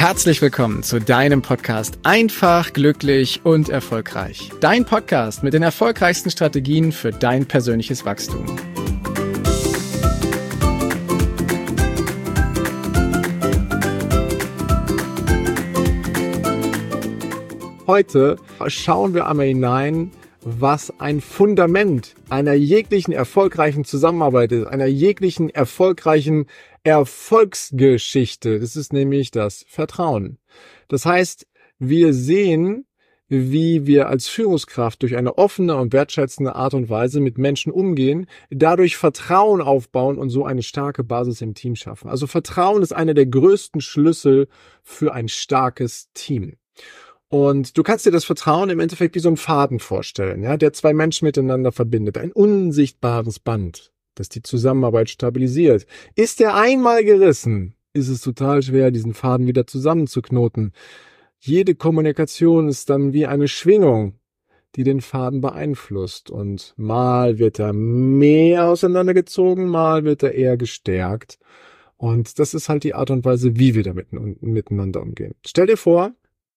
Herzlich willkommen zu deinem Podcast Einfach, glücklich und erfolgreich. Dein Podcast mit den erfolgreichsten Strategien für dein persönliches Wachstum. Heute schauen wir einmal hinein, was ein Fundament einer jeglichen erfolgreichen Zusammenarbeit ist, einer jeglichen erfolgreichen Erfolgsgeschichte. Das ist nämlich das Vertrauen. Das heißt, wir sehen, wie wir als Führungskraft durch eine offene und wertschätzende Art und Weise mit Menschen umgehen, dadurch Vertrauen aufbauen und so eine starke Basis im Team schaffen. Also Vertrauen ist einer der größten Schlüssel für ein starkes Team. Und du kannst dir das Vertrauen im Endeffekt wie so einen Faden vorstellen, ja, der zwei Menschen miteinander verbindet. Ein unsichtbares Band, das die Zusammenarbeit stabilisiert. Ist der einmal gerissen, ist es total schwer, diesen Faden wieder zusammenzuknoten. Jede Kommunikation ist dann wie eine Schwingung, die den Faden beeinflusst. Und mal wird er mehr auseinandergezogen, mal wird er eher gestärkt. Und das ist halt die Art und Weise, wie wir damit miteinander umgehen. Stell dir vor,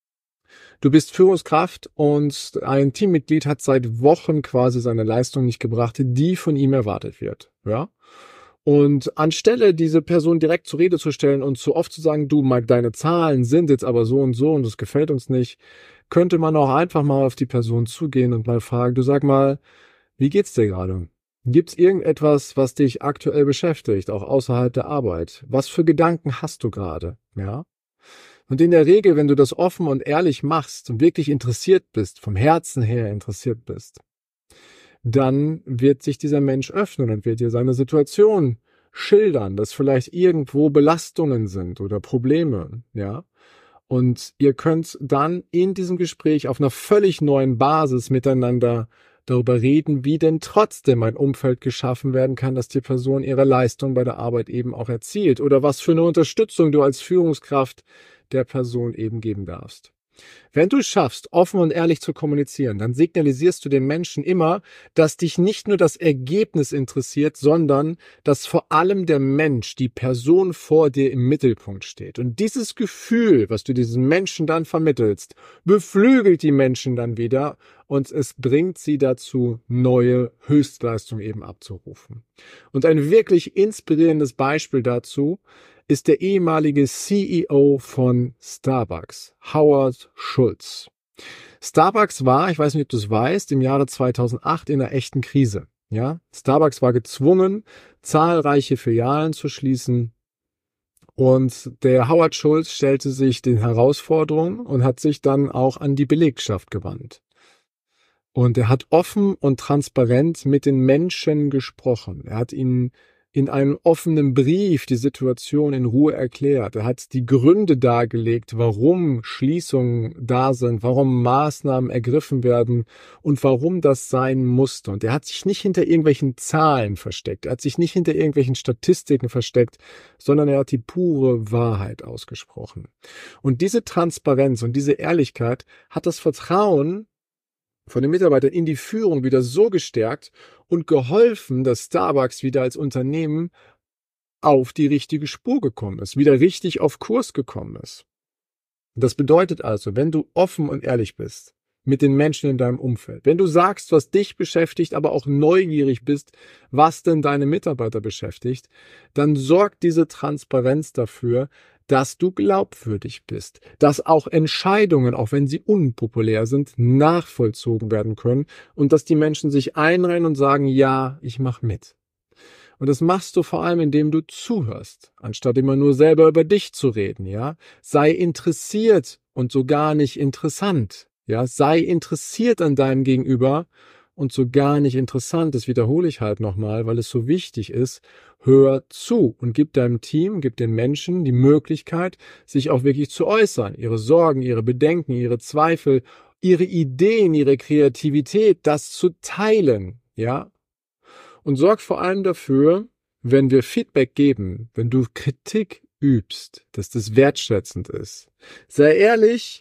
du bist Führungskraft und ein Teammitglied hat seit Wochen quasi seine Leistung nicht gebracht, die von ihm erwartet wird. Ja? Und anstelle diese Person direkt zur Rede zu stellen und zu oft zu sagen, du, Mike, deine Zahlen sind jetzt aber so und das gefällt uns nicht, könnte man auch einfach mal auf die Person zugehen und mal fragen, du, sag mal, wie geht's dir gerade? Gibt's irgendetwas, was dich aktuell beschäftigt, auch außerhalb der Arbeit? Was für Gedanken hast du gerade? Ja? Und in der Regel, wenn du das offen und ehrlich machst und wirklich interessiert bist, vom Herzen her interessiert bist, dann wird sich dieser Mensch öffnen und wird dir seine Situation schildern, dass vielleicht irgendwo Belastungen sind oder Probleme, ja. Und ihr könnt dann in diesem Gespräch auf einer völlig neuen Basis miteinander darüber reden, wie denn trotzdem ein Umfeld geschaffen werden kann, dass die Person ihre Leistung bei der Arbeit eben auch erzielt oder was für eine Unterstützung du als Führungskraft der Person eben geben darfst. Wenn du es schaffst, offen und ehrlich zu kommunizieren, dann signalisierst du dem Menschen immer, dass dich nicht nur das Ergebnis interessiert, sondern dass vor allem der Mensch, die Person vor dir im Mittelpunkt steht. Und dieses Gefühl, was du diesen Menschen dann vermittelst, beflügelt die Menschen dann wieder und es bringt sie dazu, neue Höchstleistungen eben abzurufen. Und ein wirklich inspirierendes Beispiel dazu ist der ehemalige CEO von Starbucks, Howard Schultz. Starbucks war, ich weiß nicht, ob du es weißt, im Jahre 2008 in einer echten Krise. Ja, Starbucks war gezwungen, zahlreiche Filialen zu schließen. Und der Howard Schultz stellte sich den Herausforderungen und hat sich dann auch an die Belegschaft gewandt. Und er hat offen und transparent mit den Menschen gesprochen. Er hat ihnen in einem offenen Brief die Situation in Ruhe erklärt. Er hat die Gründe dargelegt, warum Schließungen da sind, warum Maßnahmen ergriffen werden und warum das sein musste. Und er hat sich nicht hinter irgendwelchen Zahlen versteckt. Er hat sich nicht hinter irgendwelchen Statistiken versteckt, sondern er hat die pure Wahrheit ausgesprochen. Und diese Transparenz und diese Ehrlichkeit hat das Vertrauen von den Mitarbeitern in die Führung wieder so gestärkt und geholfen, dass Starbucks wieder als Unternehmen auf die richtige Spur gekommen ist, wieder richtig auf Kurs gekommen ist. Das bedeutet also, wenn du offen und ehrlich bist mit den Menschen in deinem Umfeld, wenn du sagst, was dich beschäftigt, aber auch neugierig bist, was denn deine Mitarbeiter beschäftigt, dann sorgt diese Transparenz dafür, dass du glaubwürdig bist, dass auch Entscheidungen, auch wenn sie unpopulär sind, nachvollzogen werden können und dass die Menschen sich einreihen und sagen, ja, ich mache mit. Und das machst du vor allem, indem du zuhörst, anstatt immer nur selber über dich zu reden, ja. Sei interessiert und so gar nicht interessant, ja. Sei interessiert an deinem Gegenüber und so gar nicht interessant, das wiederhole ich halt nochmal, weil es so wichtig ist, hör zu und gib deinem Team, gib den Menschen die Möglichkeit, sich auch wirklich zu äußern, ihre Sorgen, ihre Bedenken, ihre Zweifel, ihre Ideen, ihre Kreativität, das zu teilen, ja. Und sorg vor allem dafür, wenn wir Feedback geben, wenn du Kritik übst, dass das wertschätzend ist. Sei ehrlich,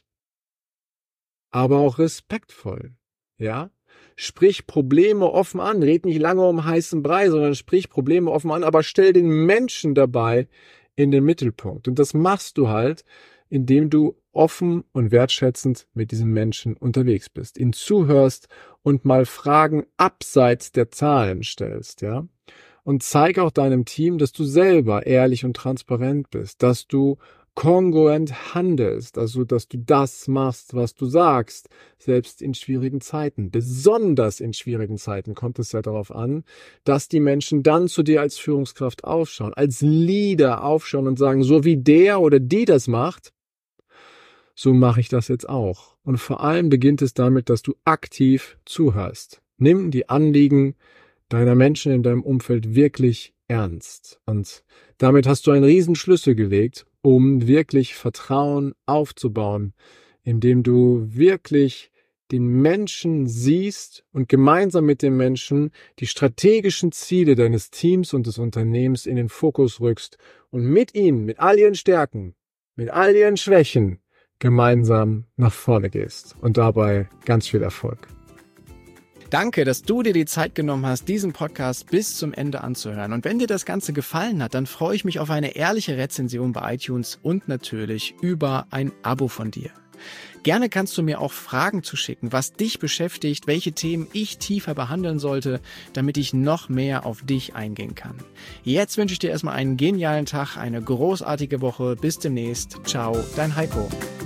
aber auch respektvoll, ja. Sprich Probleme offen an, red nicht lange um heißen Brei, sondern sprich Probleme offen an, aber stell den Menschen dabei in den Mittelpunkt. Und das machst du halt, indem du offen und wertschätzend mit diesem Menschen unterwegs bist, ihm zuhörst und mal Fragen abseits der Zahlen stellst, ja? Und zeig auch deinem Team, dass du selber ehrlich und transparent bist, dass du kongruent handelst, also dass du das machst, was du sagst, selbst in schwierigen Zeiten. Besonders in schwierigen Zeiten kommt es ja darauf an, dass die Menschen dann zu dir als Führungskraft aufschauen, als Leader aufschauen und sagen, so wie der oder die das macht, so mache ich das jetzt auch. Und vor allem beginnt es damit, dass du aktiv zuhörst. Nimm die Anliegen deiner Menschen in deinem Umfeld wirklich ernst. Und damit hast du einen riesen Schlüssel gelegt, um wirklich Vertrauen aufzubauen, indem du wirklich den Menschen siehst und gemeinsam mit dem Menschen die strategischen Ziele deines Teams und des Unternehmens in den Fokus rückst und mit ihnen, mit all ihren Stärken, mit all ihren Schwächen gemeinsam nach vorne gehst und dabei ganz viel Erfolg. Danke, dass du dir die Zeit genommen hast, diesen Podcast bis zum Ende anzuhören. Und wenn dir das Ganze gefallen hat, dann freue ich mich auf eine ehrliche Rezension bei iTunes und natürlich über ein Abo von dir. Gerne kannst du mir auch Fragen zuschicken, was dich beschäftigt, welche Themen ich tiefer behandeln sollte, damit ich noch mehr auf dich eingehen kann. Jetzt wünsche ich dir erstmal einen genialen Tag, eine großartige Woche. Bis demnächst. Ciao, dein Heiko.